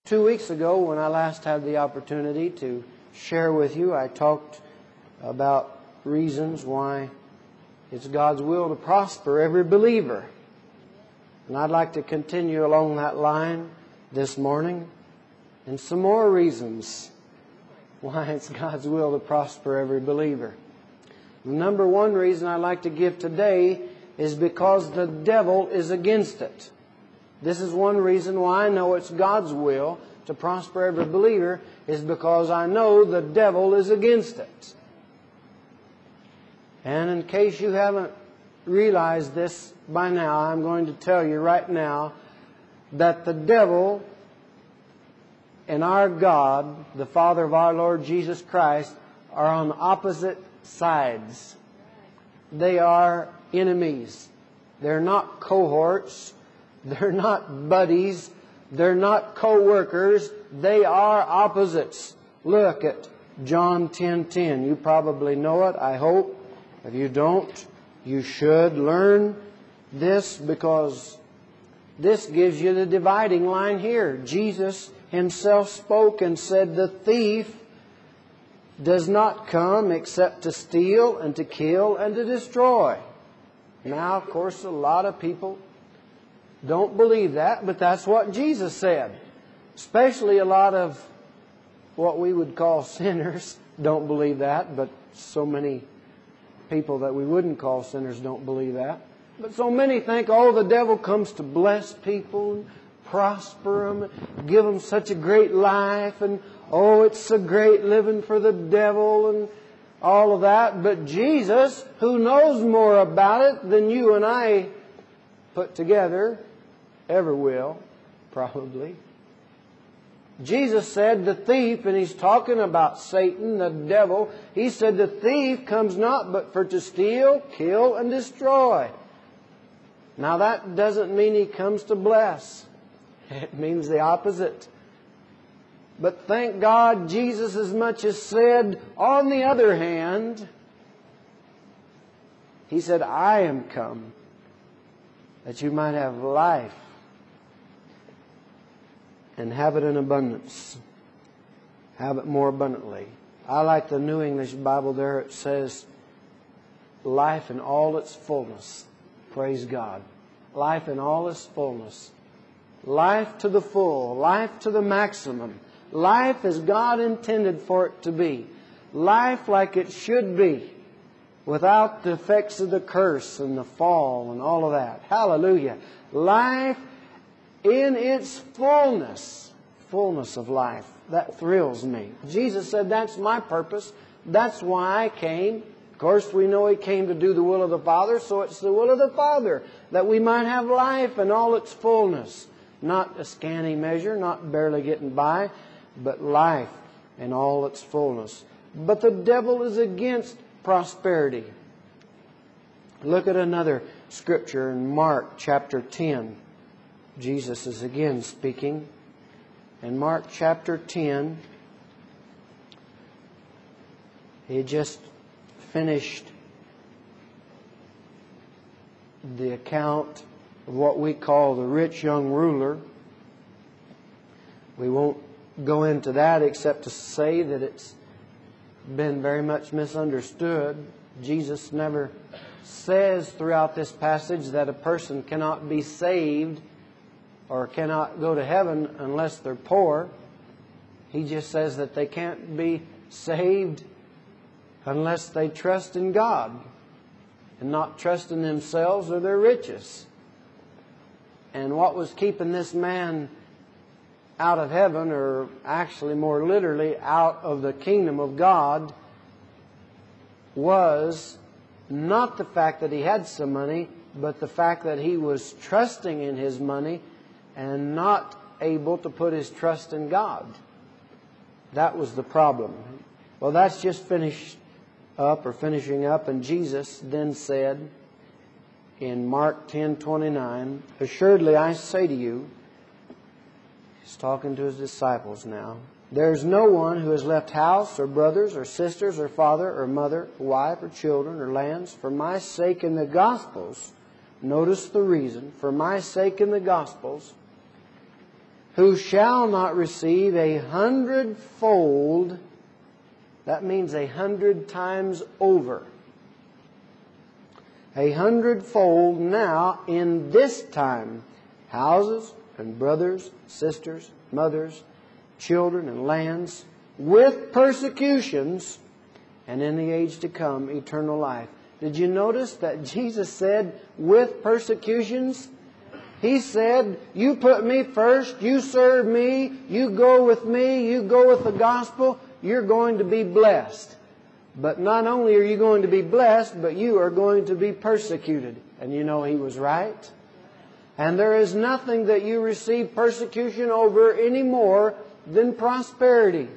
2 weeks ago, when I last had the opportunity to share with you, I talked about reasons why it's God's will to prosper every believer. And I'd like to continue along that line this morning, and some more reasons why it's God's will to prosper every believer. The number one reason I'd like to give today is because the devil is against it. This is one reason why I know it's God's will to prosper every believer, is because I know the devil is against it. And in case you haven't realized this by now, I'm going to tell you right now that the devil and our God, the Father of our Lord Jesus Christ, are on opposite sides. They are enemies. They're not cohorts. They're not buddies. They're not co-workers. They are opposites. Look at John 10:10. You probably know it, I hope. If you don't, you should learn this, because this gives you the dividing line here. Jesus Himself spoke and said, "The thief does not come except to steal and to kill and to destroy." Now, of course, a lot of people don't believe that, but that's what Jesus said. Especially a lot of what we would call sinners don't believe that, but so many people that we wouldn't call sinners don't believe that. But so many think, oh, the devil comes to bless people and prosper them, give them such a great life, and oh, it's so great living for the devil and all of that. But Jesus, who knows more about it than you and I put together, ever will, probably. Jesus said the thief, and He's talking about Satan, the devil, He said the thief comes not but for to steal, kill, and destroy. Now that doesn't mean he comes to bless. It means the opposite. But thank God Jesus as much as said, on the other hand, He said, "I am come that you might have life and have it in abundance. Have it more abundantly." I like the New English Bible there. It says, life in all its fullness. Praise God. Life in all its fullness. Life to the full. Life to the maximum. Life as God intended for it to be. Life like it should be, without the effects of the curse and the fall and all of that. Hallelujah. Life in its fullness. Fullness of life. That thrills me. Jesus said, that's my purpose. That's why I came. Of course, we know He came to do the will of the Father, so it's the will of the Father that we might have life in all its fullness. Not a scanty measure, not barely getting by, but life in all its fullness. But the devil is against prosperity. Look at another scripture in Mark chapter 10. Jesus is again speaking. In Mark chapter 10, He just finished the account of what we call the rich young ruler. We won't go into that except to say that it's been very much misunderstood. Jesus never says throughout this passage that a person cannot be saved or cannot go to heaven unless they're poor. He just says that they can't be saved unless they trust in God and not trust in themselves or their riches. And what was keeping this man out of heaven, or actually more literally out of the kingdom of God, was not the fact that he had some money, but the fact that he was trusting in his money and not able to put his trust in God. That was the problem. Well, that's just finishing up, and Jesus then said in Mark 10:29, "Assuredly I say to you," He's talking to His disciples now, "there's no one who has left house or brothers or sisters or father or mother, or wife or children or lands for my sake in the Gospels," notice the reason, "for my sake in the Gospels, who shall not receive 100-fold, that means 100 times over, 100-fold now in this time, houses and brothers, sisters, mothers, children and lands, with persecutions, and in the age to come, eternal life. Did you notice that Jesus said, with persecutions? He said, you put me first, you serve me, you go with me, you go with the gospel, you're going to be blessed. But not only are you going to be blessed, but you are going to be persecuted. And you know He was right. And there is nothing that you receive persecution over any more than prosperity.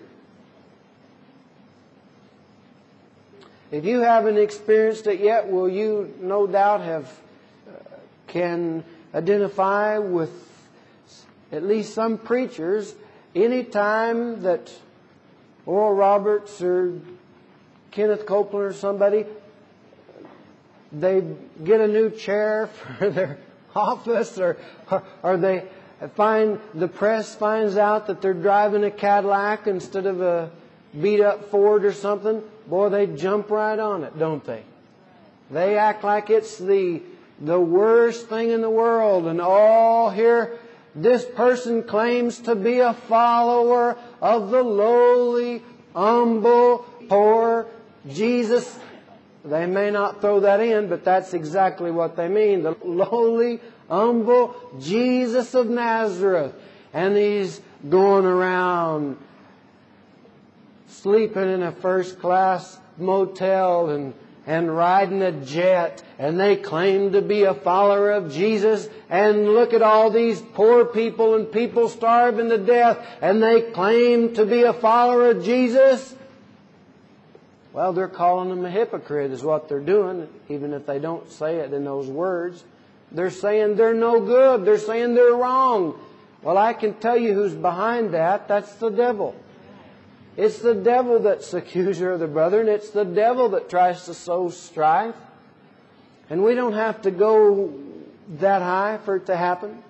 If you haven't experienced it yet, will you no doubt can identify with at least some preachers, any time that Oral Roberts or Kenneth Copeland or somebody, they get a new chair for their office, or they the press finds out that they're driving a Cadillac instead of a beat-up Ford or something, boy, they jump right on it, don't they? They act like it's the worst thing in the world. And here, this person claims to be a follower of the lowly, humble, poor Jesus. They may not throw that in, but that's exactly what they mean. The lowly, humble Jesus of Nazareth. And He's going around sleeping in a first-class motel and riding a jet, and they claim to be a follower of Jesus, and look at all these poor people and people starving to death, and they claim to be a follower of Jesus. Well, they're calling them a hypocrite is what they're doing, even if they don't say it in those words. They're saying they're no good. They're saying they're wrong. Well, I can tell you who's behind that. That's the devil. It's the devil that's the accuser of the brethren. It's the devil that tries to sow strife. And we don't have to go that high for it to happen.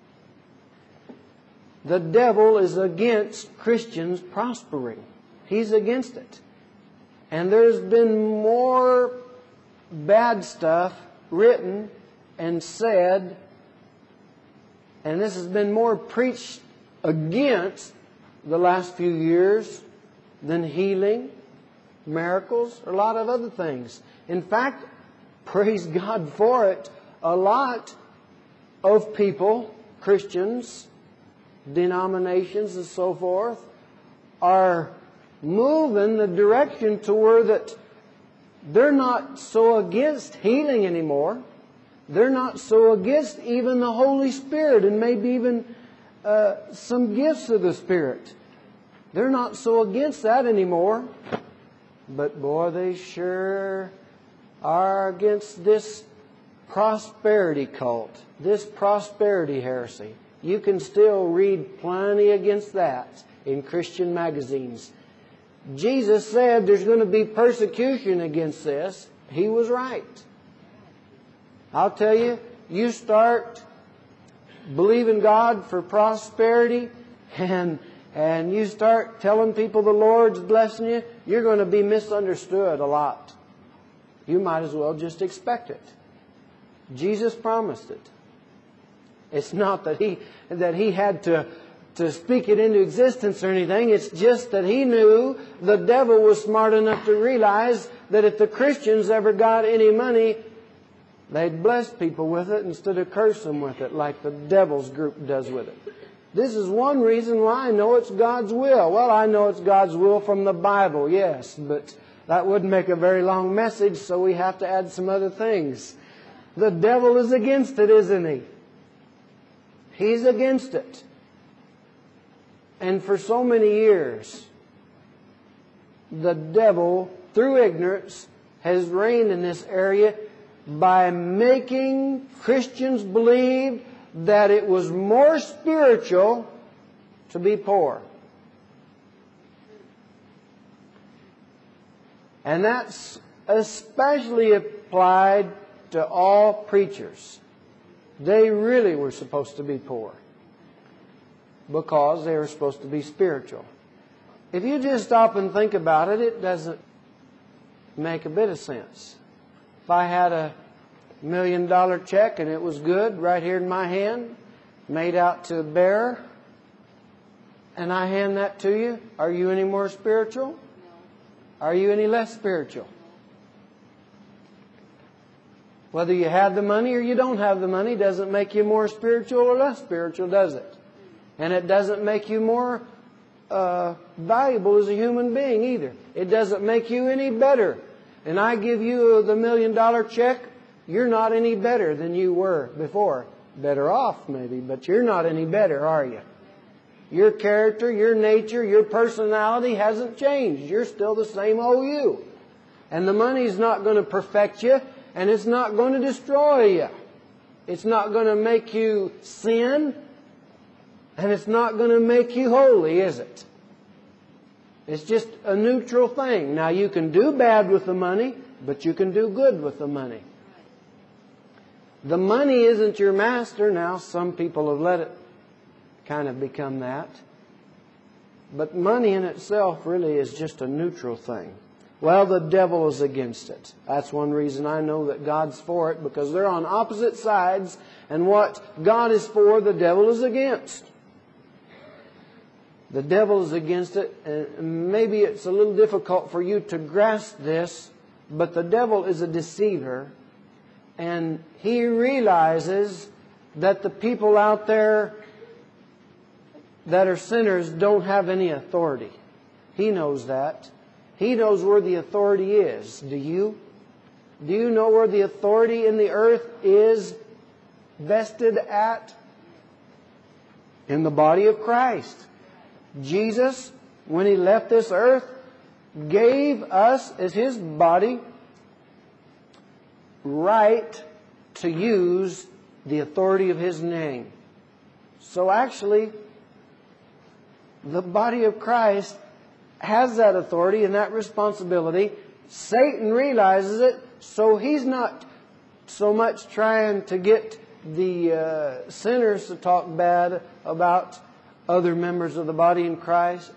The devil is against Christians prospering. He's against it. And there's been more bad stuff written and said, and this has been more preached against the last few years than healing, miracles, or a lot of other things. In fact, praise God for it, a lot of people, Christians, denominations and so forth, are moving the direction to where that they're not so against healing anymore. They're not so against even the Holy Spirit and maybe even some gifts of the Spirit. They're not so against that anymore. But boy, they sure are against this prosperity cult, this prosperity heresy. You can still read plenty against that in Christian magazines. Jesus said there's going to be persecution against this. He was right. I'll tell you, you start believing God for prosperity and you start telling people the Lord's blessing you, you're going to be misunderstood a lot. You might as well just expect it. Jesus promised it. It's not that He had to speak it into existence or anything. It's just that He knew the devil was smart enough to realize that if the Christians ever got any money, they'd bless people with it instead of curse them with it, like the devil's group does with it. This is one reason why I know it's God's will. Well, I know it's God's will from the Bible, yes, but that wouldn't make a very long message, so we have to add some other things. The devil is against it, isn't he? He's against it. And for so many years, the devil, through ignorance, has reigned in this area by making Christians believe that it was more spiritual to be poor. And that's especially applied to all preachers. They really were supposed to be poor. because they were supposed to be spiritual. If you just stop and think about it, it doesn't make a bit of sense. If I had a $1 million check and it was good right here in my hand, made out to a bearer, and I hand that to you, are you any more spiritual? No. Are you any less spiritual? Whether you have the money or you don't have the money doesn't make you more spiritual or less spiritual, does it? And it doesn't make you more valuable as a human being either. It doesn't make you any better. And I give you the $1 million check, you're not any better than you were before. Better off maybe, but you're not any better, are you? Your character, your nature, your personality hasn't changed. You're still the same old you. And the money's not going to perfect you, and it's not going to destroy you. It's not going to make you sin, and it's not going to make you holy, is it? It's just a neutral thing. Now, you can do bad with the money, but you can do good with the money. The money isn't your master now. Some people have let it kind of become that. But money in itself really is just a neutral thing. Well, the devil is against it. That's one reason I know that God's for it, because they're on opposite sides, and what God is for, the devil is against. The devil is against it, and maybe it's a little difficult for you to grasp this, but the devil is a deceiver, and he realizes that the people out there that are sinners don't have any authority. He knows that. He knows where the authority is. Do you? Do you know where the authority in the earth is vested at? In the body of Christ. Jesus, when He left this earth, gave us as His body right to use the authority of His name. So actually, the body of Christ has that authority and that responsibility. Satan realizes it, so he's not so much trying to get the sinners to talk bad about other members of the body of Christ,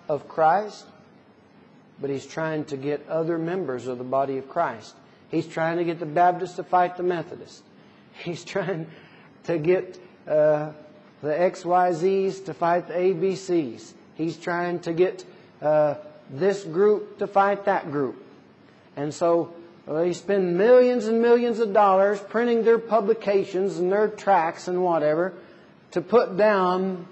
but he's trying to get other members of the body of Christ. He's trying to get the Baptists to fight the Methodists. He's trying to get the XYZs to fight the ABCs. He's trying to get this group to fight that group. And so they spend millions and millions of dollars printing their publications and their tracts and whatever to put down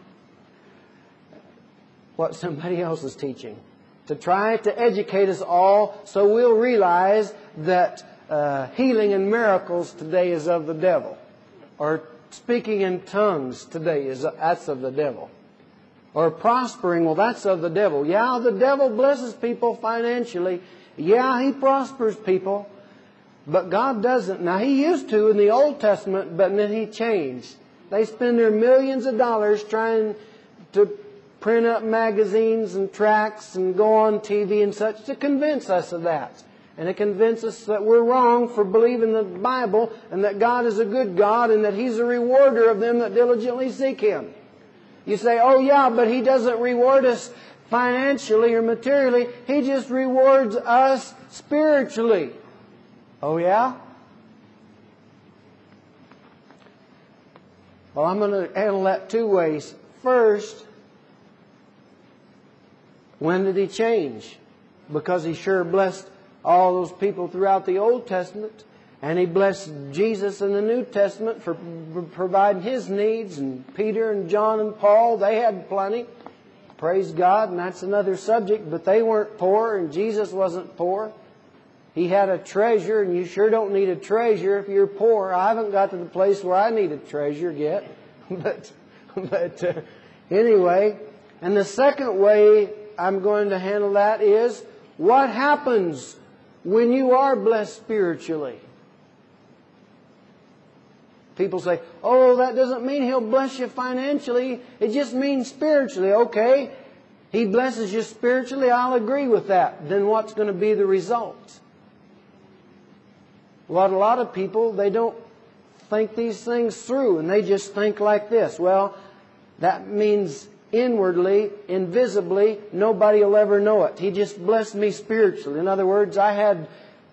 what somebody else is teaching. To try to educate us all so we'll realize that healing and miracles today is of the devil. Or speaking in tongues today, that's of the devil. Or prospering, well, that's of the devil. Yeah, the devil blesses people financially. Yeah, he prospers people. But God doesn't. Now, He used to in the Old Testament, but then He changed. They spend their millions of dollars trying to print up magazines and tracts and go on TV and such to convince us of that. And to convince us that we're wrong for believing the Bible and that God is a good God and that He's a rewarder of them that diligently seek Him. You say, oh yeah, but He doesn't reward us financially or materially. He just rewards us spiritually. Oh yeah? Well, I'm going to handle that two ways. First, when did He change? Because He sure blessed all those people throughout the Old Testament. And He blessed Jesus in the New Testament for providing His needs. And Peter and John and Paul, they had plenty. Praise God. And that's another subject. But they weren't poor and Jesus wasn't poor. He had a treasure, and you sure don't need a treasure if you're poor. I haven't got to the place where I need a treasure yet. But anyway. And the second way I'm going to handle that is, what happens when you are blessed spiritually? People say, oh, that doesn't mean He'll bless you financially. It just means spiritually. Okay, He blesses you spiritually. I'll agree with that. Then what's going to be the result? Well, a lot of people, they don't think these things through. And they just think like this. Well, that means inwardly, invisibly, nobody will ever know it. He just blessed me spiritually. In other words, I had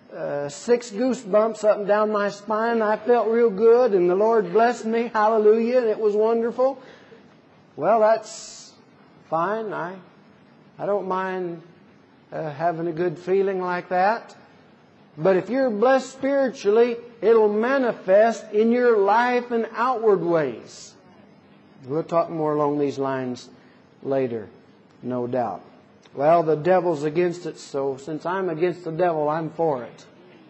6 goosebumps up and down my spine. I felt real good, and the Lord blessed me. Hallelujah. And it was wonderful. Well, that's fine. I don't mind having a good feeling like that. But if you're blessed spiritually, it'll manifest in your life in outward ways. We'll talk more along these lines later, no doubt. Well, the devil's against it, so since I'm against the devil, I'm for it.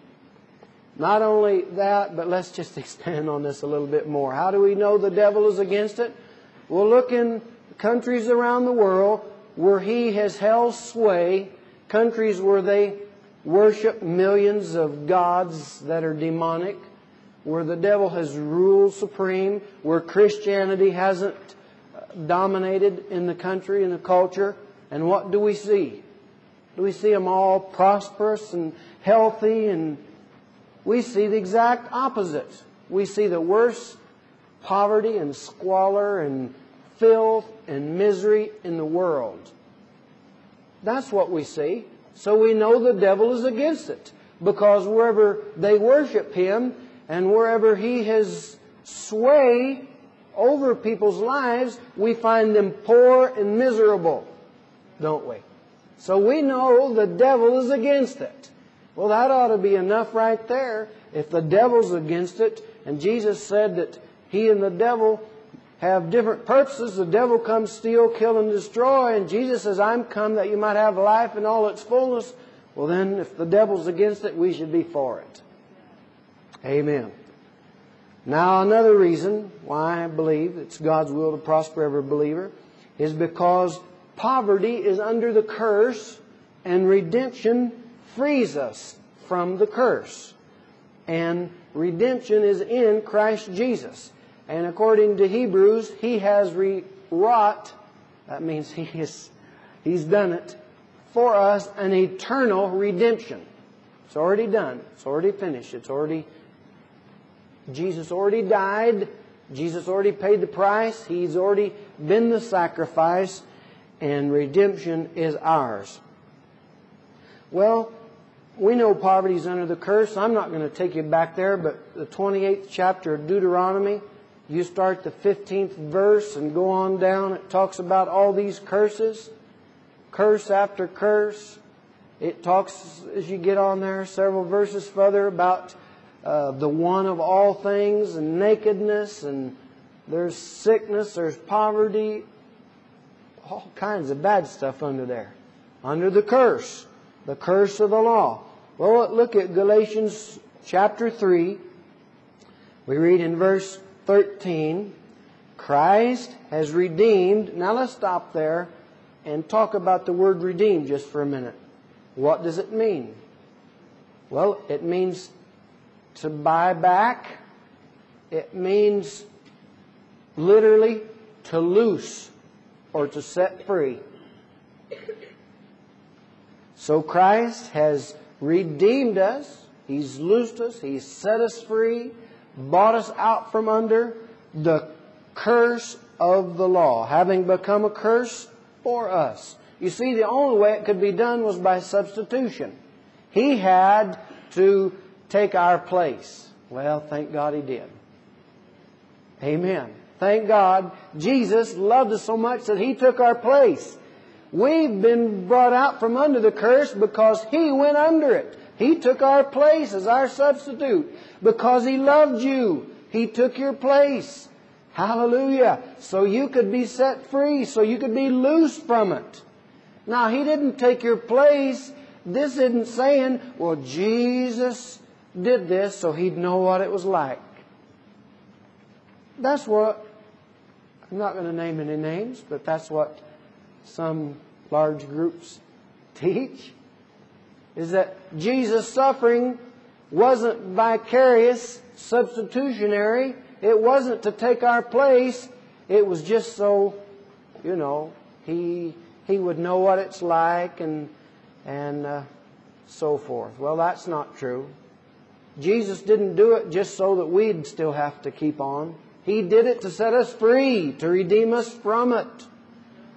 Not only that, but let's just expand on this a little bit more. How do we know the devil is against it? We'll look in countries around the world where he has held sway, countries where they worship millions of gods that are demonic, where the devil has ruled supreme, where Christianity hasn't dominated in the country and the culture. And what do we see? Do we see them all prosperous and healthy? And we see the exact opposite. We see the worst poverty and squalor and filth and misery in the world. That's what we see. So we know the devil is against it. Because wherever they worship him and wherever he has sway over people's lives, we find them poor and miserable, don't we? So we know the devil is against it. Well, that ought to be enough right there. If the devil's against it, and Jesus said that he and the devil have different purposes. The devil comes steal, kill, and destroy. And Jesus says, I'm come that you might have life in all its fullness. Well then, if the devil's against it, we should be for it. Amen. Now, another reason why I believe it's God's will to prosper every believer is because poverty is under the curse and redemption frees us from the curse. And redemption is in Christ Jesus. And according to Hebrews, He has wrought, that means He's done it, for us an eternal redemption. It's already done. It's already finished. Jesus already died. Jesus already paid the price. He's already been the sacrifice. And redemption is ours. Well, we know poverty is under the curse. I'm not going to take you back there, but the 28th chapter of Deuteronomy, you start the 15th verse and go on down. It talks about all these curses. Curse after curse. It talks, as you get on there, several verses further about the one of all things and nakedness, and there's sickness, there's poverty, all kinds of bad stuff under there. Under the curse of the law. Well, look at Galatians chapter 3. We read in verse 13, Christ has redeemed. Now let's stop there and talk about the word redeem just for a minute. What does it mean? Well, it means to buy back. It means literally to loose or to set free. So Christ has redeemed us. He's loosed us. He's set us free. Bought us out from under the curse of the law, having become a curse for us. You see, the only way it could be done was by substitution. He had to take our place. Well, thank God He did. Amen. Thank God Jesus loved us so much that He took our place. We've been brought out from under the curse because He went under it. He took our place as our substitute. Because He loved you, He took your place. Hallelujah. So you could be set free, so you could be loosed from it. Now, He didn't take your place. This isn't saying, well, Jesus did this so He'd know what it was like. That's what, I'm not going to name any names, but that's what some large groups teach, is that Jesus' suffering wasn't vicarious, substitutionary. It wasn't to take our place. It was just so, He would know what it's like and so forth. Well, that's not true. Jesus didn't do it just so that we'd still have to keep on. He did it to set us free, to redeem us from it.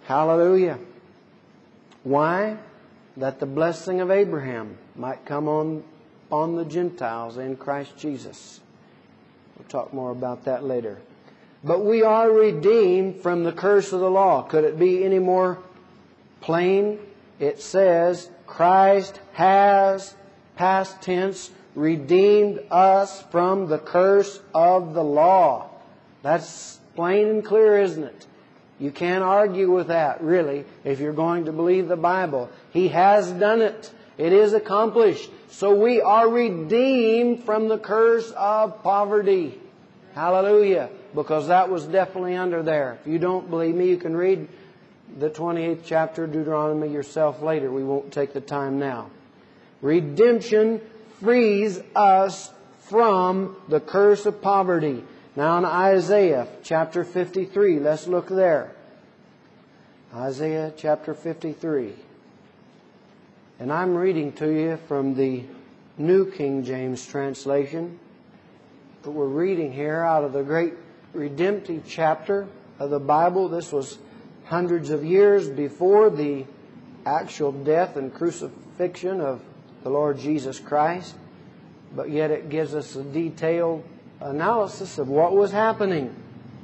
Hallelujah. Why? That the blessing of Abraham might come on the Gentiles in Christ Jesus. We'll talk more about that later. But we are redeemed from the curse of the law. Could it be any more plain? It says, Christ has, past tense, redeemed us from the curse of the law. That's plain and clear, isn't it? You can't argue with that, really, if you're going to believe the Bible. He has done it. It is accomplished. So we are redeemed from the curse of poverty. Hallelujah. Because that was definitely under there. If you don't believe me, you can read the 28th chapter of Deuteronomy yourself later. We won't take the time now. Redemption frees us from the curse of poverty. Now in Isaiah chapter 53, let's look there. Isaiah chapter 53. And I'm reading to you from the New King James translation. But we're reading here out of the great redemptive chapter of the Bible. This was hundreds of years before the actual death and crucifixion of the Lord Jesus Christ. But yet it gives us a detailed analysis of what was happening.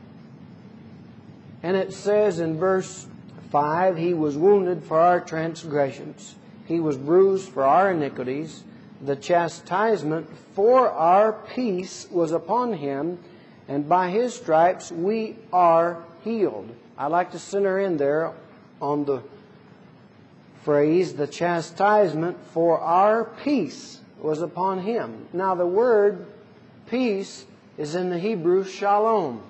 And it says in verse 5, He was wounded for our transgressions. He was bruised for our iniquities. The chastisement for our peace was upon Him, and by His stripes we are healed. I like to center in there on the phrase, the chastisement for our peace was upon Him. Now the word peace is in the Hebrew shalom,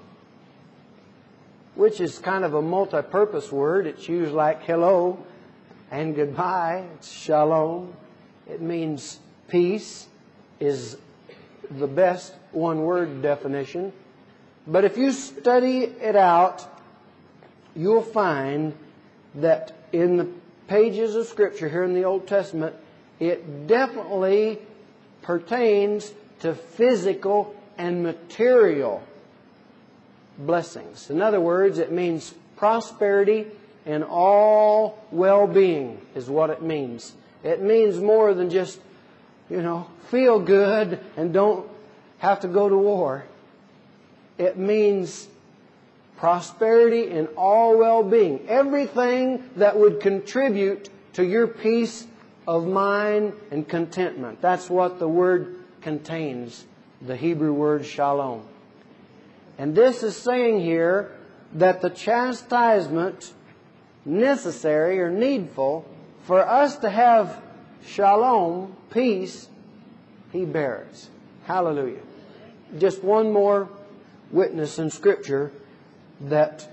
which is kind of a multi-purpose word. It's used like hello and goodbye. It's shalom. It means peace is the best one-word definition. But if you study it out, you'll find that in the pages of Scripture here in the Old Testament, it definitely pertains to physical and material blessings. In other words, it means prosperity and all well-being is what it means. It means more than just, feel good and don't have to go to war. It means prosperity and all well-being. Everything that would contribute to your peace of mind and contentment. That's what the word contains, the Hebrew word shalom. And this is saying here that the chastisement necessary or needful for us to have shalom, peace, He bears. Hallelujah. Just one more witness in Scripture that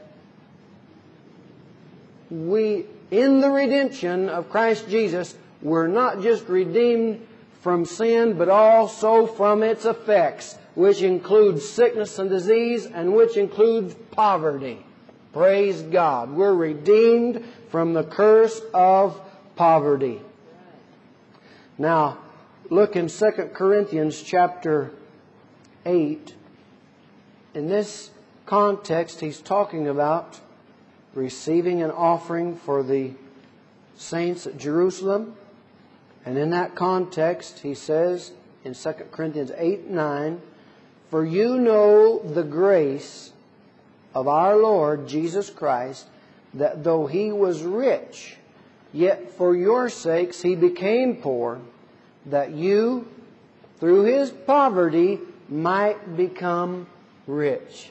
we, in the redemption of Christ Jesus, we're not just redeemed from sin, but also from its effects, which includes sickness and disease, and which includes poverty. Praise God. We're redeemed from the curse of poverty. Now, look in 2 Corinthians chapter 8. In this context, he's talking about receiving an offering for the saints at Jerusalem. And in that context, he says in 2 Corinthians 8:9, "For you know the grace of our Lord Jesus Christ, that though He was rich, yet for your sakes He became poor, that you, through His poverty, might become rich."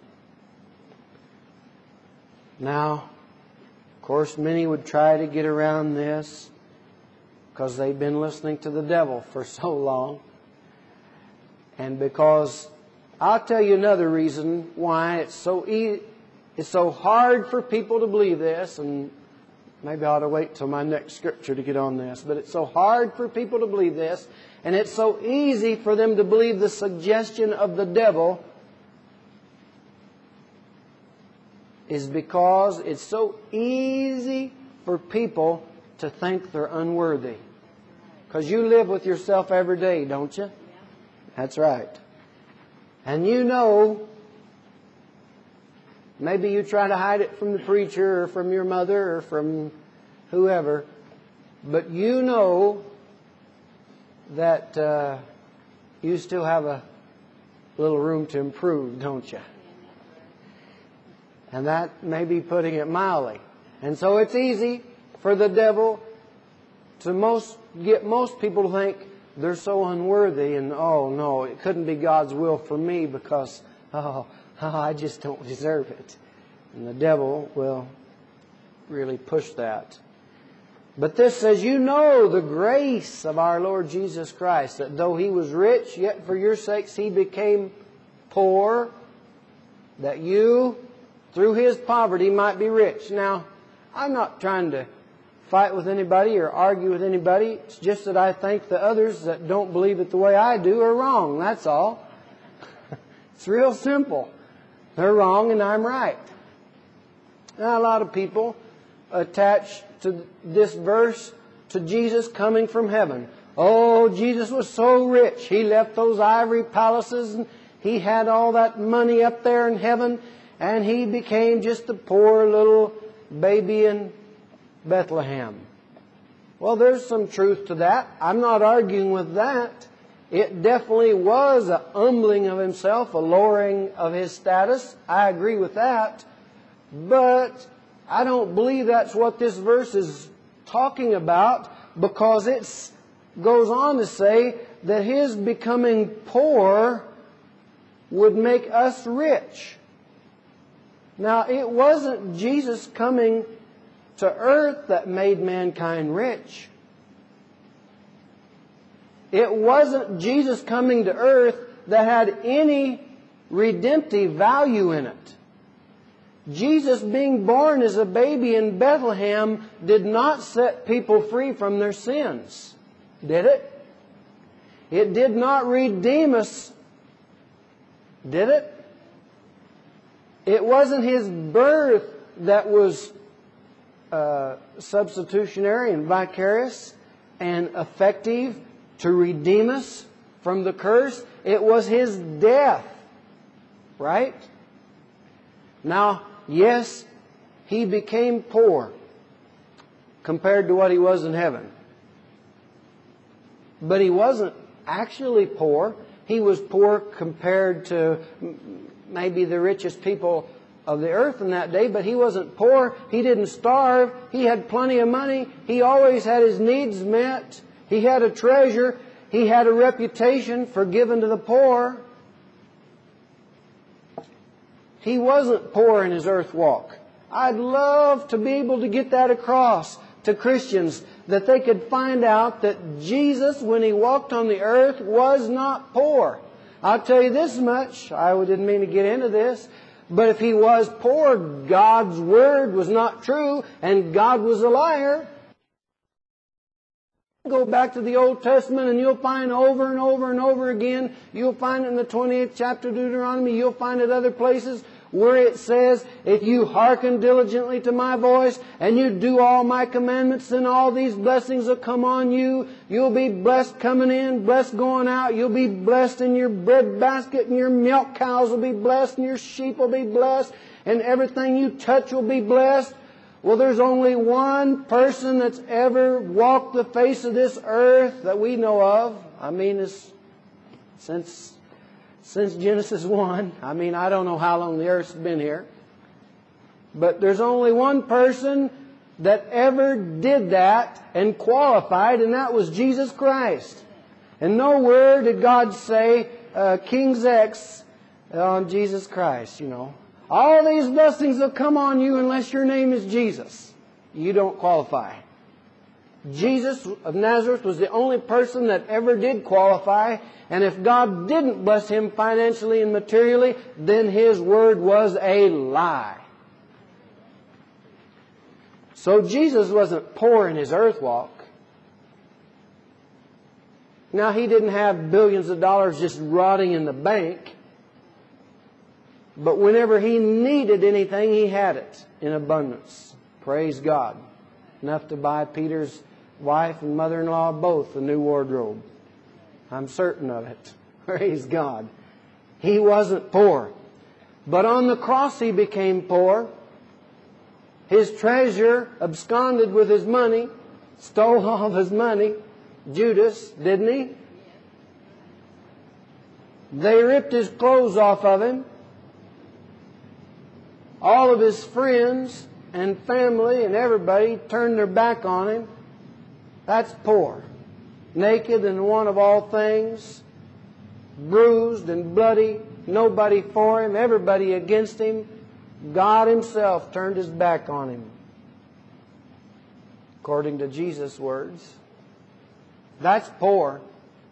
Now, of course, many would try to get around this because they've been listening to the devil for so long. And because, I'll tell you another reason why it's so hard for people to believe this, and maybe I ought to wait till my next scripture to get on this, but it's so hard for people to believe this, and it's so easy for them to believe the suggestion of the devil, is because it's so easy for people to think they're unworthy. Because you live with yourself every day, don't you? That's right. And you know Maybe you try to hide it from the preacher or from your mother or from whoever. But you know that you still have a little room to improve, don't you? And that may be putting it mildly. And so it's easy for the devil to get most people to think they're so unworthy and, oh no, it couldn't be God's will for me because, I just don't deserve it. And the devil will really push that. But this says, you know the grace of our Lord Jesus Christ, that though He was rich, yet for your sakes He became poor, that you, through His poverty, might be rich. Now, I'm not trying to fight with anybody or argue with anybody. It's just that I think the others that don't believe it the way I do are wrong. That's all. It's real simple. They're wrong and I'm right. Now, a lot of people attach to this verse to Jesus coming from heaven. Oh, Jesus was so rich. He left those ivory palaces and He had all that money up there in heaven, and He became just a poor little baby in Bethlehem. Well, there's some truth to that. I'm not arguing with that. It definitely was a humbling of Himself, a lowering of His status. I agree with that. But I don't believe that's what this verse is talking about, because it goes on to say that His becoming poor would make us rich. Now, it wasn't Jesus coming to earth that made mankind rich. It wasn't Jesus coming to earth that had any redemptive value in it. Jesus being born as a baby in Bethlehem did not set people free from their sins, did it? It did not redeem us, did it? It wasn't His birth that was substitutionary and vicarious and effective to redeem us from the curse. It was His death, right? Now, yes, He became poor compared to what He was in heaven. But He wasn't actually poor. He was poor compared to maybe the richest people of the earth in that day, but He wasn't poor. He didn't starve. He had plenty of money. He always had His needs met. He had a treasure. He had a reputation for giving to the poor. He wasn't poor in His earth walk. I'd love to be able to get that across to Christians, that they could find out that Jesus, when He walked on the earth, was not poor. I'll tell you this much. I didn't mean to get into this. But if He was poor, God's Word was not true, and God was a liar. Go back to the Old Testament and you'll find over and over and over again, you'll find it in the 28th chapter of Deuteronomy, you'll find it other places where it says, if you hearken diligently to my voice and you do all my commandments, then all these blessings will come on you. You'll be blessed coming in, blessed going out. You'll be blessed in your bread basket, and your milk cows will be blessed, and your sheep will be blessed, and everything you touch will be blessed. Well, there's only one person that's ever walked the face of this earth that we know of. I mean, since Genesis 1. I mean, I don't know how long the earth's been here. But there's only one person that ever did that and qualified, and that was Jesus Christ. And nowhere did God say, King's X on Jesus Christ, you know. All these blessings will come on you unless your name is Jesus. You don't qualify. Jesus of Nazareth was the only person that ever did qualify. And if God didn't bless Him financially and materially, then His word was a lie. So Jesus wasn't poor in His earth walk. Now, He didn't have billions of dollars just rotting in the bank. But whenever He needed anything, He had it in abundance. Praise God. Enough to buy Peter's wife and mother-in-law both a new wardrobe. I'm certain of it. Praise God. He wasn't poor. But on the cross He became poor. His treasure absconded with His money, stole all of His money. Judas, didn't he? They ripped His clothes off of Him. All of His friends and family and everybody turned their back on Him. That's poor. Naked and one of all things, bruised and bloody, nobody for Him, everybody against Him. God Himself turned His back on Him, according to Jesus' words. That's poor.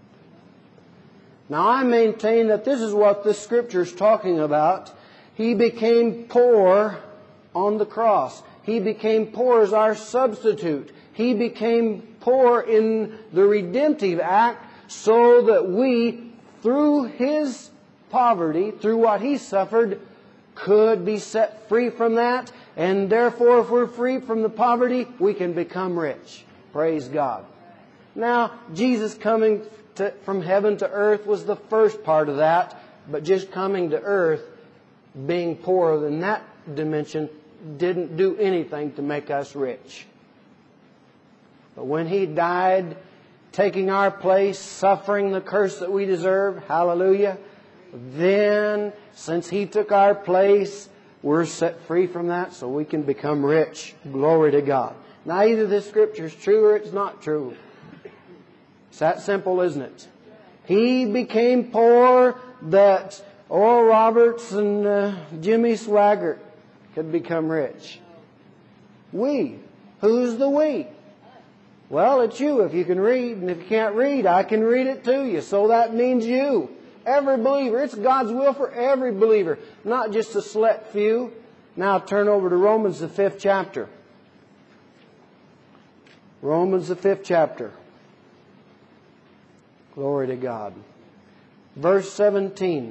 Now I maintain that this is what this Scripture is talking about. He became poor on the cross. He became poor as our substitute. He became poor in the redemptive act so that we, through His poverty, through what He suffered, could be set free from that. And therefore, if we're free from the poverty, we can become rich. Praise God. Now, Jesus coming from heaven to earth was the first part of that. But just coming to earth, being poorer in that dimension, didn't do anything to make us rich. But when He died, taking our place, suffering the curse that we deserve, hallelujah, then, since He took our place, we're set free from that so we can become rich. Glory to God. Now, either this Scripture is true or it's not true. It's that simple, isn't it? He became poor that Oral Roberts and Jimmy Swaggart could become rich. We. Who's the we? Well, it's you if you can read. And if you can't read, I can read it to you. So that means you. Every believer. It's God's will for every believer. Not just a select few. Now turn over to Romans the 5th chapter. Romans the 5th chapter. Glory to God. Verse 17.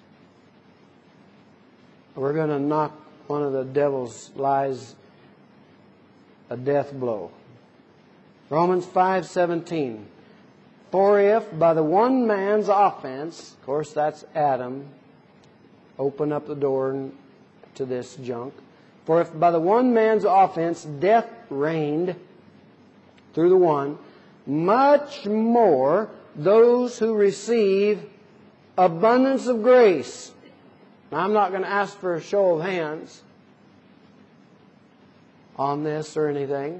We're going to knock one of the devil's lies a death blow. Romans 5:17. For if by the one man's offense, of course that's Adam, open up the door to this junk. For if by the one man's offense death reigned through the one, much more those who receive abundance of grace. Now I'm not going to ask for a show of hands on this or anything.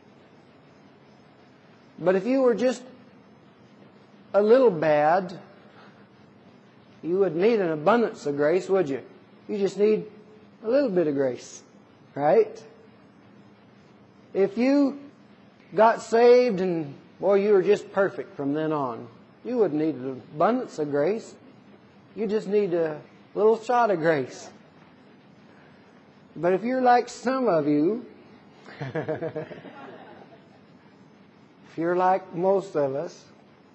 But if you were just a little bad, you would need an abundance of grace, would you? You just need a little bit of grace, right? If you got saved and, boy, you were just perfect from then on, you wouldn't need an abundance of grace. You just need a little shot of grace. But if you're like some of you, if you're like most of us,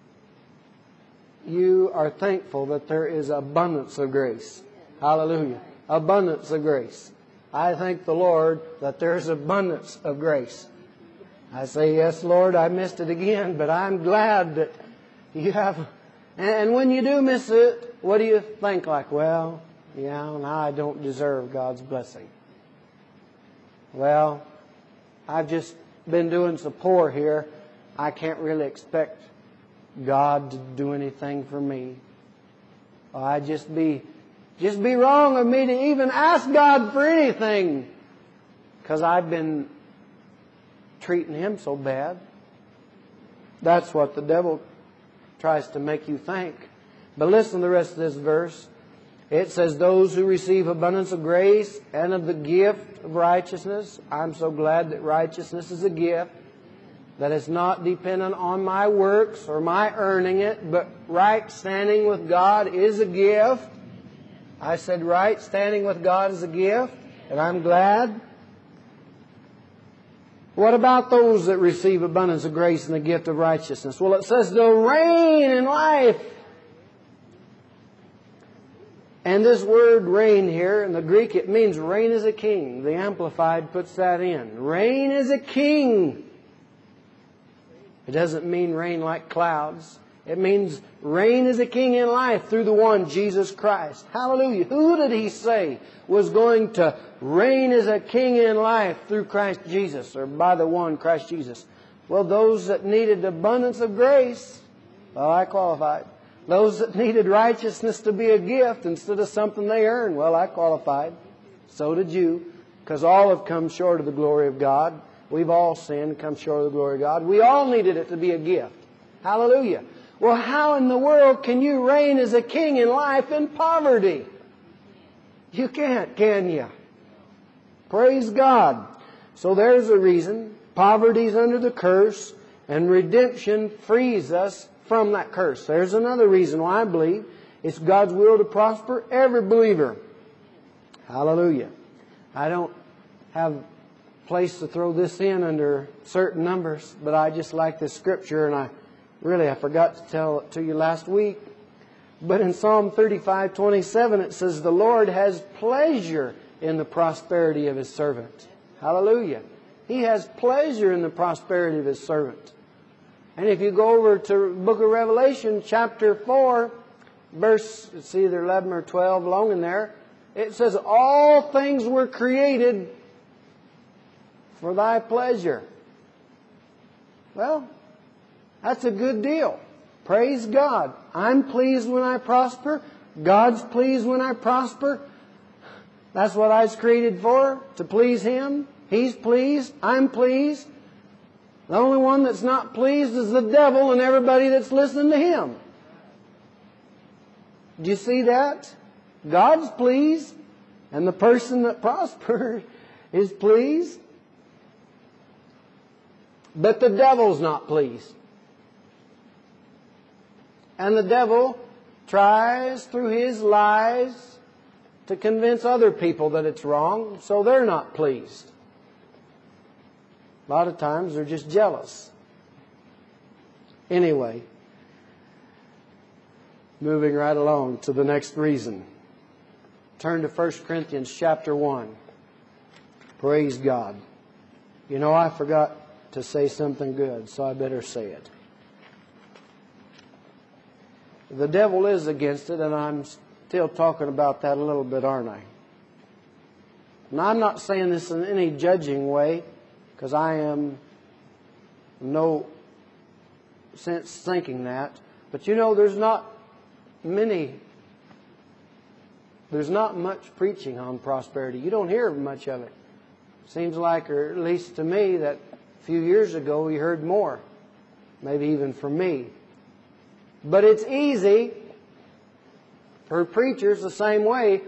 you are thankful that there is abundance of grace. Hallelujah. Abundance of grace. I thank the Lord that there's abundance of grace. I say, yes, Lord, I missed it again, but I'm glad that you have. And when you do miss it, what do you think? Like, well, yeah, now I don't deserve God's blessing. Well, I've just been doing so poor here, I can't really expect God to do anything for me. Well, I'd just be wrong of me to even ask God for anything, because I've been treating Him so bad. That's what the devil tries to make you think. But listen to the rest of this verse. It says, those who receive abundance of grace and of the gift of righteousness. I'm so glad that righteousness is a gift, that it's not dependent on my works or my earning it, but right standing with God is a gift. I said right standing with God is a gift, and I'm glad. What about those that receive abundance of grace and the gift of righteousness? Well, it says they'll reign in life. And this word reign here, in the Greek, it means reign as a king. The Amplified puts that in. Reign as a king. It doesn't mean reign like clouds. It means reign as a king in life through the one, Jesus Christ. Hallelujah. Who did He say was going to reign as a king in life through Christ Jesus, or by the one, Christ Jesus? Well, those that needed abundance of grace, well, I qualified. Those that needed righteousness to be a gift instead of something they earned, well, I qualified. So did you, because all have come short of the glory of God. We've all sinned and come short of the glory of God. We all needed it to be a gift. Hallelujah. Well, how in the world can you reign as a king in life in poverty? You can't, can you? Praise God. So there's a reason. Poverty's under the curse, and redemption frees us from that curse. There's another reason why I believe it's God's will to prosper every believer. Hallelujah. I don't have a place to throw this in under certain numbers, but I just like this scripture, and I forgot to tell it to you last week. But in Psalm 35:27 it says, the Lord has pleasure in the prosperity of His servant. Hallelujah. He has pleasure in the prosperity of His servant. And if you go over to the book of Revelation, chapter 4, verse, it's either 11 or 12 along in there, it says, all things were created for Thy pleasure. Well, that's a good deal. Praise God. I'm pleased when I prosper. God's pleased when I prosper. That's what I was created for, to please Him. He's pleased. I'm pleased. The only one that's not pleased is the devil and everybody that's listening to him. Do you see that? God's pleased, and the person that prospers is pleased. But the devil's not pleased. And the devil tries through his lies to convince other people that it's wrong, so they're not pleased. A lot of times they're just jealous. Anyway, moving right along to the next reason. Turn to 1 Corinthians chapter 1. Praise God. You know, I forgot to say something good, so I better say it. The devil is against it, and I'm still talking about that a little bit, aren't I? Now, I'm not saying this in any judging way, because I am no sense thinking that. But you know, there's not much preaching on prosperity. You don't hear much of it. Seems like, or at least to me, that a few years ago you heard more. Maybe even from me. But it's easy for preachers the same way.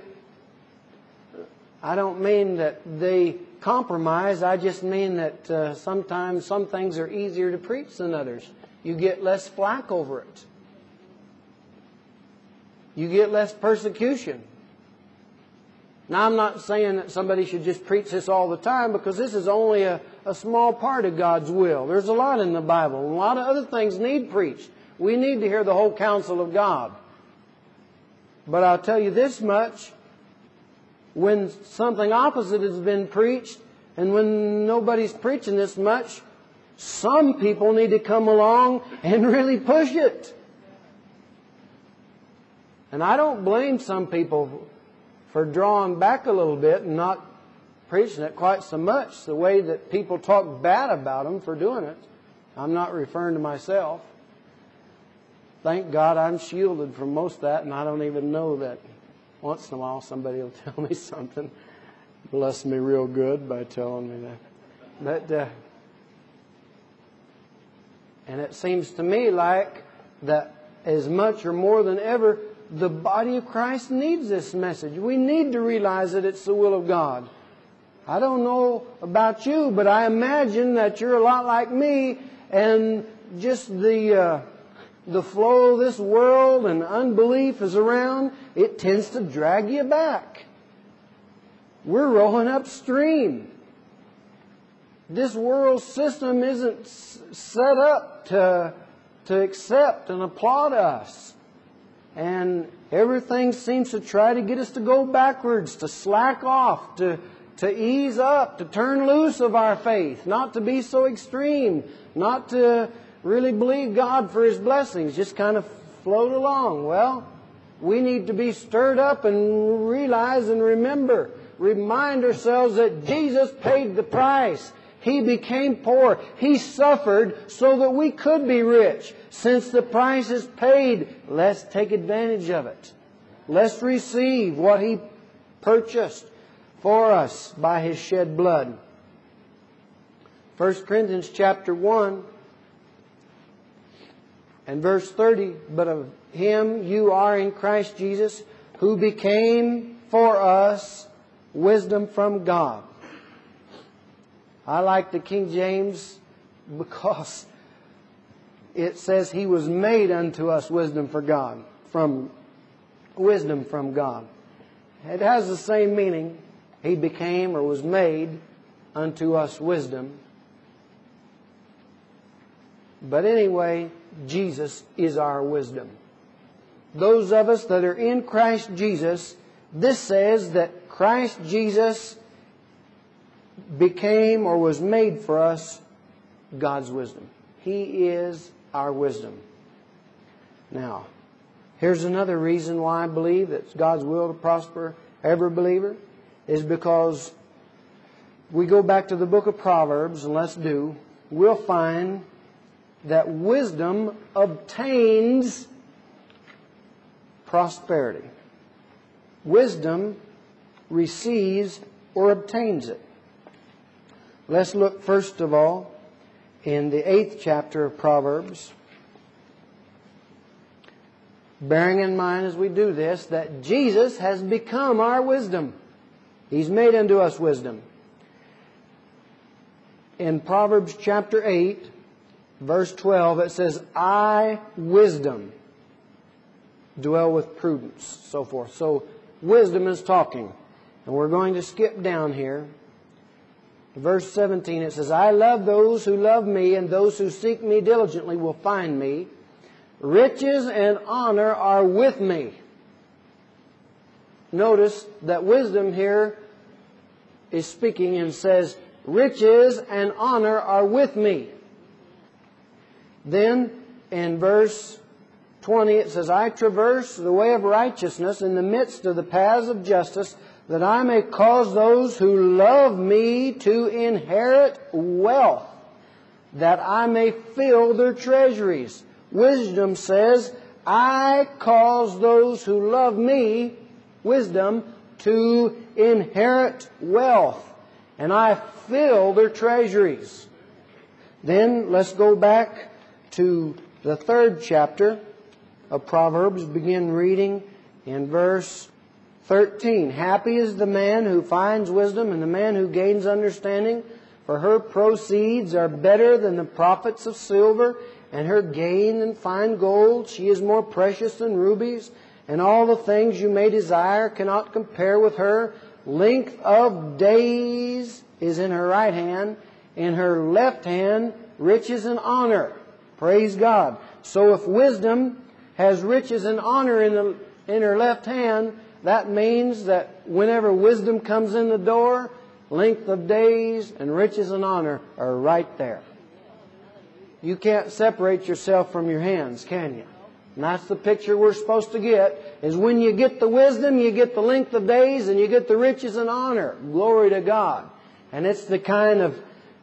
I don't mean that they compromise. I just mean that sometimes some things are easier to preach than others. You get less flack over it. You get less persecution. Now, I'm not saying that somebody should just preach this all the time, because this is only a small part of God's will. There's a lot in the Bible. A lot of other things need preached. We need to hear the whole counsel of God. But I'll tell you this much. When something opposite has been preached, and when nobody's preaching this much, some people need to come along and really push it. And I don't blame some people for drawing back a little bit and not preaching it quite so much, the way that people talk bad about them for doing it. I'm not referring to myself. Thank God I'm shielded from most of that, and I don't even know that. Once in a while somebody will tell me something, bless me real good by telling me that. But and it seems to me like that as much or more than ever, the body of Christ needs this message. We need to realize that it's the will of God. I don't know about you, but I imagine that you're a lot like me, and just the flow of this world and unbelief is around, it tends to drag you back. We're rolling upstream. This world system isn't set up to accept and applaud us. And everything seems to try to get us to go backwards, to slack off, to ease up, to turn loose of our faith, not to be so extreme, not to really believe God for His blessings, just kind of float along. Well, we need to be stirred up and realize and remember, remind ourselves that Jesus paid the price. He became poor. He suffered so that we could be rich. Since the price is paid, let's take advantage of it. Let's receive what He purchased for us by His shed blood. 1 Corinthians chapter 1 and verse 30, but of Him you are in Christ Jesus, who became for us wisdom from God. I like the King James because it says He was made unto us wisdom for God, from wisdom from God. It has the same meaning. He became or was made unto us wisdom. But anyway, Jesus is our wisdom. Those of us that are in Christ Jesus, this says that Christ Jesus became or was made for us God's wisdom. He is our wisdom. Now, here's another reason why I believe it's God's will to prosper every believer, is because we go back to the book of Proverbs, and we'll find that wisdom obtains prosperity. Wisdom receives or obtains it. Let's look first of all in the 8th chapter of Proverbs. Bearing in mind as we do this that Jesus has become our wisdom. He's made unto us wisdom. In Proverbs chapter 8, verse 12, it says, I, wisdom, dwell with prudence, so forth. So wisdom is talking. And we're going to skip down here. Verse 17, it says, I love those who love me, and those who seek me diligently will find me. Riches and honor are with me. Notice that wisdom here is speaking and says, riches and honor are with me. Then in verse 20 it says, I traverse the way of righteousness in the midst of the paths of justice, that I may cause those who love me to inherit wealth, that I may fill their treasuries. Wisdom says, I cause those who love me, wisdom, to inherit wealth, and I fill their treasuries. Then let's go back to the 3rd chapter of Proverbs, begin reading in verse 13. Happy is the man who finds wisdom and the man who gains understanding, for her proceeds are better than the profits of silver, and her gain than fine gold. She is more precious than rubies, and all the things you may desire cannot compare with her. Length of days is in her right hand, in her left hand riches and honor. Praise God. So if wisdom has riches and honor in her left hand, that means that whenever wisdom comes in the door, length of days and riches and honor are right there. You can't separate yourself from your hands, can you? And that's the picture we're supposed to get, is when you get the wisdom, you get the length of days and you get the riches and honor. Glory to God. And it's the kind of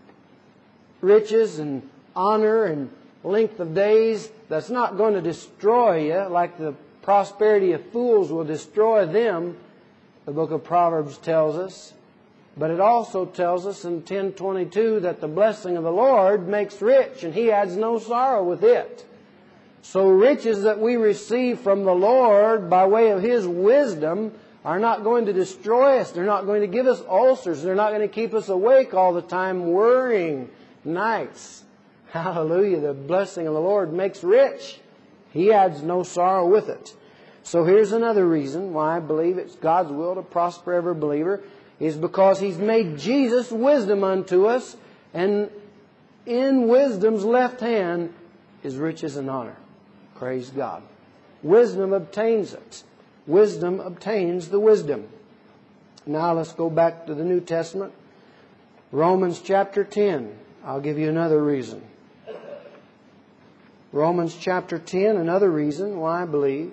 riches and honor and length of days that's not going to destroy you like the prosperity of fools will destroy them, the book of Proverbs tells us. But it also tells us in 10:22 that the blessing of the Lord makes rich, and He adds no sorrow with it. So riches that we receive from the Lord by way of His wisdom are not going to destroy us. They're not going to give us ulcers. They're not going to keep us awake all the time worrying nights. Hallelujah. The blessing of the Lord makes rich. He adds no sorrow with it. So here's another reason why I believe it's God's will to prosper every believer, is because He's made Jesus wisdom unto us, and in wisdom's left hand is riches and honor. Praise God. Wisdom obtains it. Wisdom obtains the wisdom. Now let's go back to the New Testament. Romans chapter 10. I'll give you another reason. Romans chapter 10, another reason why I believe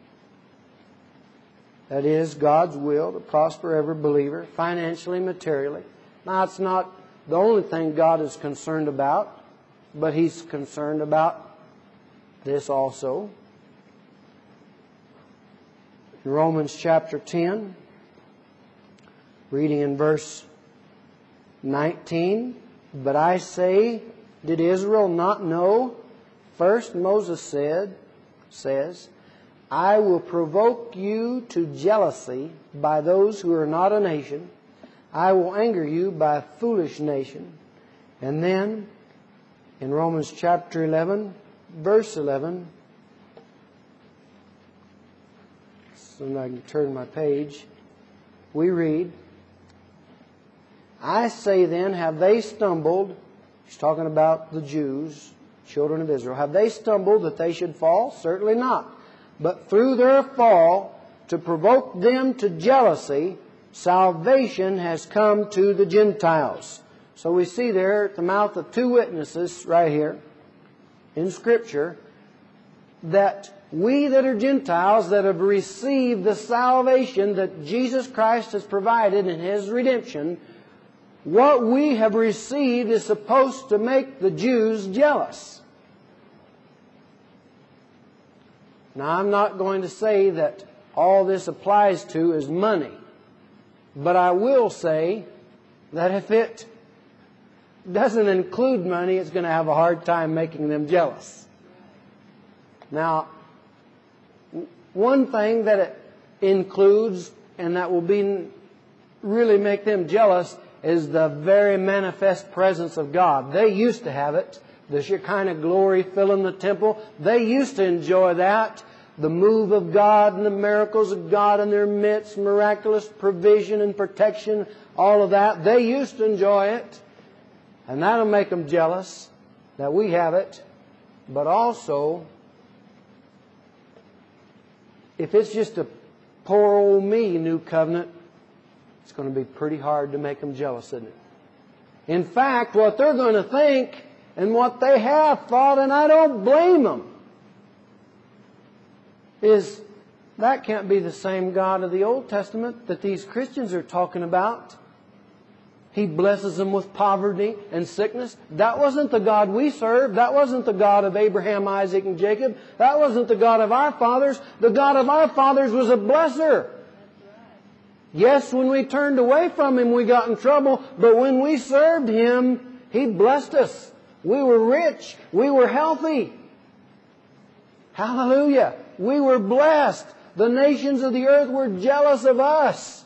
that is God's will to prosper every believer, financially, materially. Now, it's not the only thing God is concerned about, but He's concerned about this also. In Romans chapter 10, reading in verse 19, "But I say, did Israel not know? First Moses says, I will provoke you to jealousy by those who are not a nation. I will anger you by a foolish nation." And then, in Romans chapter 11, verse 11, so I can turn my page, we read, "I say then, have they stumbled?" He's talking about the Jews, children of Israel. "Have they stumbled that they should fall? Certainly not. But through their fall, to provoke them to jealousy, salvation has come to the Gentiles." So we see there at the mouth of two witnesses right here in Scripture that we that are Gentiles that have received the salvation that Jesus Christ has provided in His redemption, what we have received is supposed to make the Jews jealous. Now, I'm not going to say that all this applies to is money, but I will say that if it doesn't include money, it's going to have a hard time making them jealous. Now, one thing that it includes, and that will really make them jealous, is the very manifest presence of God. They used to have it. The Shekinah glory filling the temple. They used to enjoy that. The move of God and the miracles of God in their midst, miraculous provision and protection, all of that. They used to enjoy it. And that'll make them jealous that we have it. But also, if it's just a poor old me new covenant, it's going to be pretty hard to make them jealous, isn't it? In fact, what they're going to think and what they have thought, and I don't blame them, is that can't be the same God of the Old Testament that these Christians are talking about. He blesses them with poverty and sickness. That wasn't the God we serve. That wasn't the God of Abraham, Isaac, and Jacob. That wasn't the God of our fathers. The God of our fathers was a blesser. Yes, when we turned away from Him, we got in trouble. But when we served Him, He blessed us. We were rich. We were healthy. Hallelujah. We were blessed. The nations of the earth were jealous of us.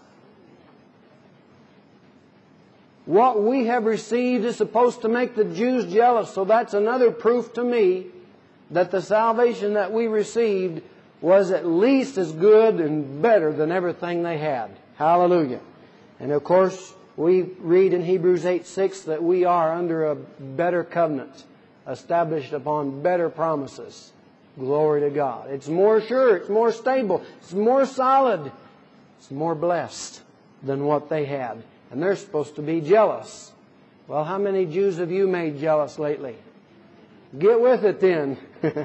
What we have received is supposed to make the Jews jealous. So that's another proof to me that the salvation that we received was at least as good and better than everything they had. Hallelujah. And of course, we read in Hebrews 8:6 that we are under a better covenant, established upon better promises. Glory to God. It's more sure, it's more stable, it's more solid, it's more blessed than what they had. And they're supposed to be jealous. Well, how many Jews have you made jealous lately? Get with it then.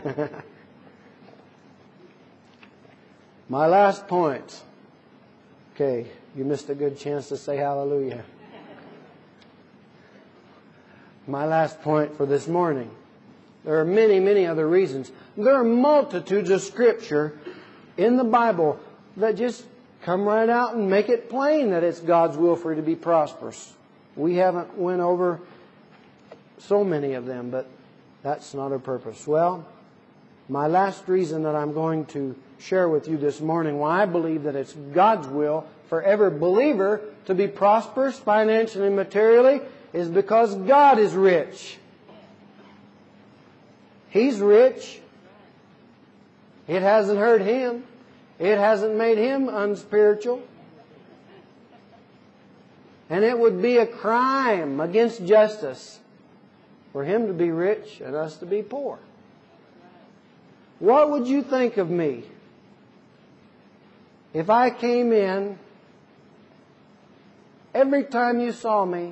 My last point. Okay, you missed a good chance to say hallelujah. My last point for this morning. There are many, many other reasons. There are multitudes of Scripture in the Bible that just come right out and make it plain that it's God's will for you to be prosperous. We haven't went over so many of them, but that's not our purpose. Well, my last reason that I'm going to share with you this morning why I believe that it's God's will for every believer to be prosperous financially and materially is because God is rich. He's rich. It hasn't hurt Him. It hasn't made Him unspiritual. And it would be a crime against justice for Him to be rich and us to be poor. What would you think of me if I came in, every time you saw me,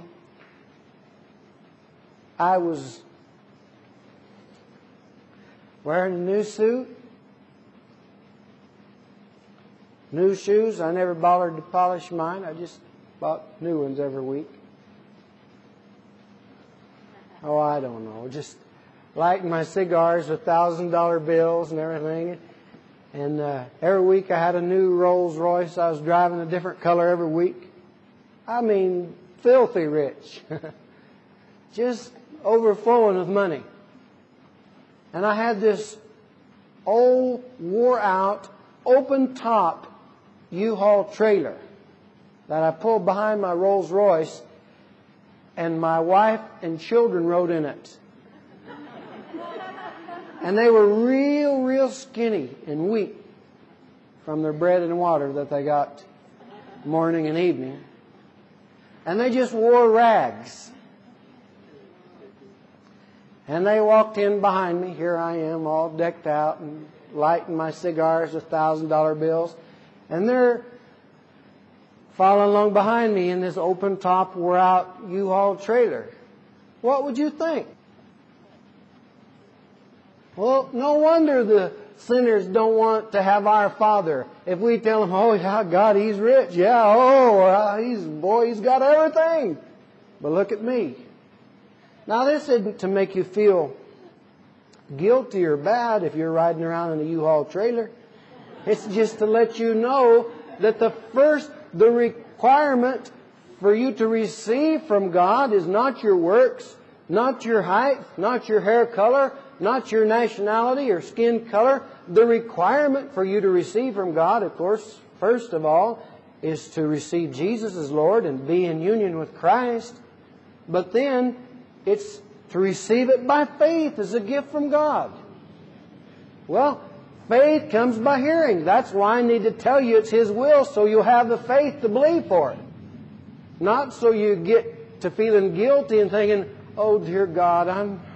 Wearing a new suit. New shoes. I never bothered to polish mine. I just bought new ones every week. Oh, I don't know. Just lighting my cigars with $1,000 bills and everything. And every week I had a new Rolls Royce. I was driving a different color every week. I mean, filthy rich. Just overflowing with money. And I had this old, wore-out, open-top U-Haul trailer that I pulled behind my Rolls Royce, and my wife and children rode in it. And they were real, real skinny and weak from their bread and water that they got morning and evening. And they just wore rags. And they walked in behind me. Here I am, all decked out and lighting my cigars with $1,000 bills. And they're following along behind me in this open-top, wore-out U-Haul trailer. What would you think? Well, no wonder the sinners don't want to have our Father. If we tell them, oh, yeah, God, He's rich. Yeah, He's got everything. But look at me. Now, this isn't to make you feel guilty or bad if you're riding around in a U-Haul trailer. It's just to let you know that the requirement for you to receive from God is not your works, not your height, not your hair color, not your nationality or skin color. The requirement for you to receive from God, of course, first of all, is to receive Jesus as Lord and be in union with Christ. But then it's to receive it by faith as a gift from God. Well, faith comes by hearing. That's why I need to tell you it's His will, so you'll have the faith to believe for it. Not so you get to feeling guilty and thinking, oh, dear God,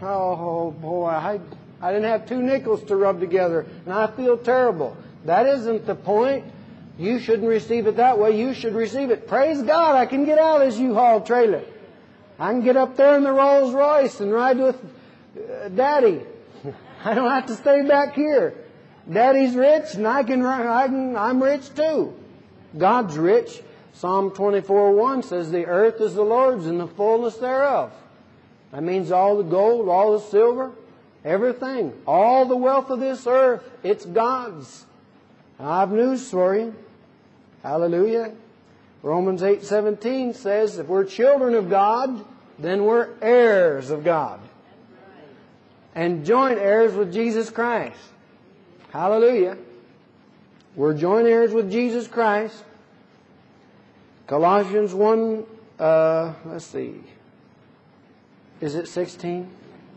I didn't have 2 nickels to rub together, and I feel terrible. That isn't the point. You shouldn't receive it that way. You should receive it. Praise God, I can get out of this U-Haul trailer. I can get up there in the Rolls Royce and ride with Daddy. I don't have to stay back here. Daddy's rich, and I'm rich too. God's rich. Psalm 24:1 says, the earth is the Lord's and the fullness thereof. That means all the gold, all the silver, everything. All the wealth of this earth, it's God's. I have news for you. Hallelujah. Romans 8:17 says, if we're children of God, then we're heirs of God. And joint heirs with Jesus Christ. Hallelujah. We're joint heirs with Jesus Christ. Colossians 1, let's see. Is it 16?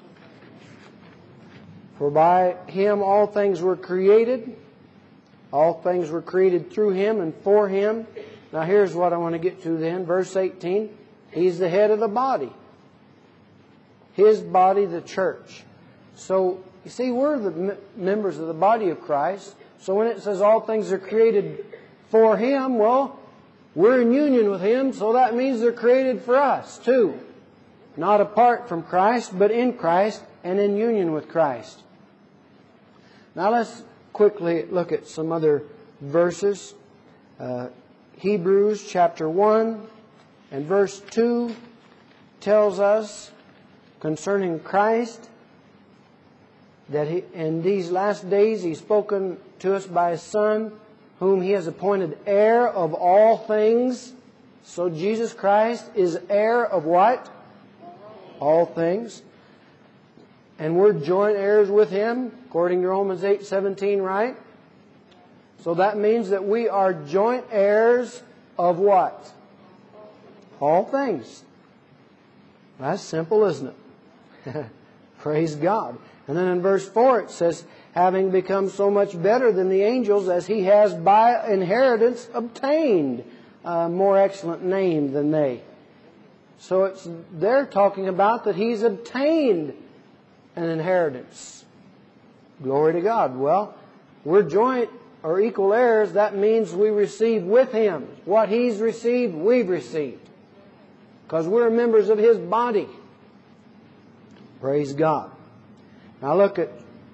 For by Him all things were created. All things were created through Him and for Him. Now here's what I want to get to then. Verse 18. He's the head of the body. His body, the church. So, you see, we're the members of the body of Christ. So when it says all things are created for Him, well, we're in union with Him, so that means they're created for us too. Not apart from Christ, but in Christ and in union with Christ. Now let's quickly look at some other verses. Hebrews chapter 1 and verse 2 tells us concerning Christ that in these last days He's spoken to us by His Son, whom He has appointed heir of all things. So Jesus Christ is heir of what? All things. And we're joint heirs with Him, according to Romans 8:17, right? So that means that we are joint heirs of what? All things. That's simple, isn't it? Praise God. And then in verse 4 it says, having become so much better than the angels as He has by inheritance obtained a more excellent name than they. So they're talking about that He's obtained an inheritance. Glory to God. Well, we're joint or equal heirs. That means we receive with Him. What He's received, we've received. Because we're members of His body. Praise God. Now look at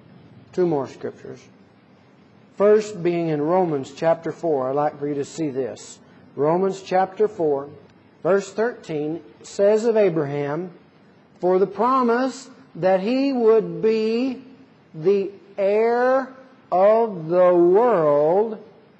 Two more scriptures. First being in Romans chapter 4. I'd like for you to see this. Romans chapter 4, verse 13 says of Abraham, "For the promise that he would be the heir of the world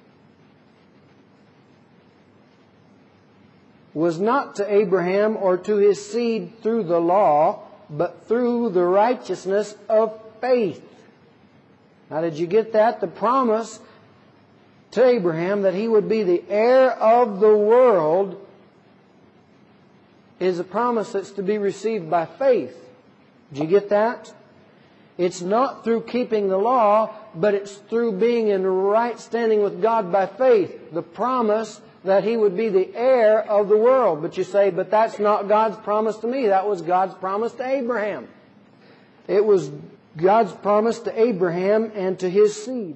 was not to Abraham or to his seed through the law, but through the righteousness of faith." Now, did you get that? The promise to Abraham that he would be the heir of the world is a promise that's to be received by faith. Did you get that? It's not through keeping the law, but it's through being in right standing with God by faith. The promise that he would be the heir of the world. But you say, but that's not God's promise to me. That was God's promise to Abraham. It was God's promise to Abraham and to his seed.